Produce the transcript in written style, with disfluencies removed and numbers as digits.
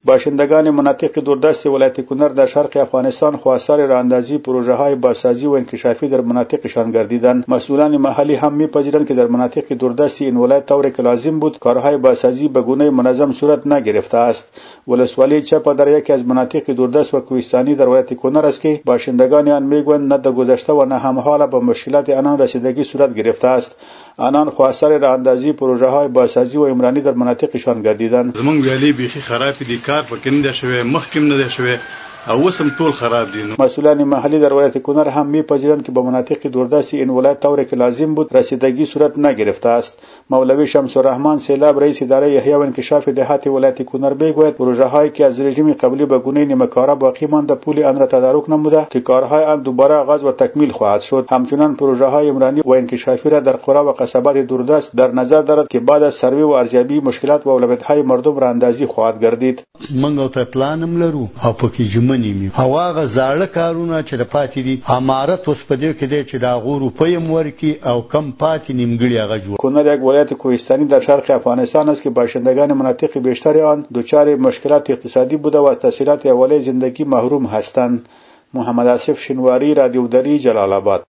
باشندگان مناطق دوردست ولایت کنر در شرق افغانستان خواستار راهاندازی پروژه‌های بازسازی و انکشافی در مناطقشان گردیدند. مسئولان محلی هم می‌پذیرند که در مناطق دوردست این ولایت طوری که لازم بود کارهای بازسازی به گونه منظم صورت نگرفته است. ولسوالی چپا در یکی از مناطق دوردست و کوهستانی در ولایت کنر است که باشندگان آن میگویند نه در گذشته و نه هم حالا به مشکلات آنان رسیدگی صورت گرفته است. آنان خواستار راهاندازی پروژه‌های بازسازی و عمرانی در مناطقشان گردیدند. زمونږ ویالې بیخي خراب دي، کار پکې نه دی شوی، مخکې نه دی شوی او اوس هم ټول خراب دي. مسئولان محلی در ولایت کنر هم می‌پذیرند که به مناطق دوردست این ولایت طوری که لازم بود رسیدگی صورت نگرفته است. مولوی شمس الرحمن سیلاب رئیس اداره احیا و انکشاف دهات ولایت کنر میگوید پروژه‌هایی که از رژیم قبلی به گونه نیمه‌کاره باقی مانده پول آن را تدارک نموده که کارهای آن دوباره آغاز و تکمیل خواهد شد. همچنین پروژه‌های عمرانی و انکشافی را در قرى و قصبات دوردست در نظر دارد که بعد از سروی و ارزیابی مشکلات و اولویت‌های مردم راهاندازی خواهد گردید. منګو ته پلانم لرو او پکې جمنی می هواغه زاړه کارونه چې پاتې دي امارت اوس په دې کې دی چې دا غورو پیم ورکی او کم پاتې نیمګړي هغه جوړ. کنر یک ولایت کوهستانی در شرق افغانستان است که باشندگان مناطق بیشتر آن دچار مشکلات اقتصادی بوده و از تحصیلات اولیه زندگی محروم هستند. محمد آصف شنواری، رادیو دری، جلال آباد.